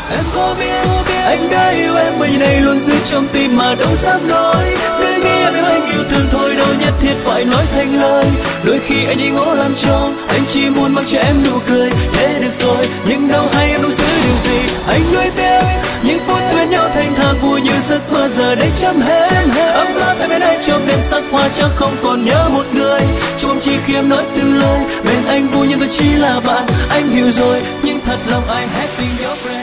Em có biết anh đã yêu em mấy này luôn giữ trong tim mà đâu dám nói. Cứ nghĩ em yêu anh yêu thương thôi đâu nhất thiết phải nói thành lời. Đôi khi anh đi ngó làm cho anh chỉ muốn mang cho em nụ cười. Thế được rồi nhưng đâu hay em đâu giữ điều gì. Anh nuối tiếc những phút quen nhau thanh thản vui như giấc mơ giờ đây chấm hết. Ấm áp em bên anh trong đêm sắc hoa chắc không còn nhớ một người. Chúng chỉ khi em nói từng lời bên anh vui nhưng tôi chỉ là bạn. Anh hiểu rồi nhưng thật lòng I happy your friend.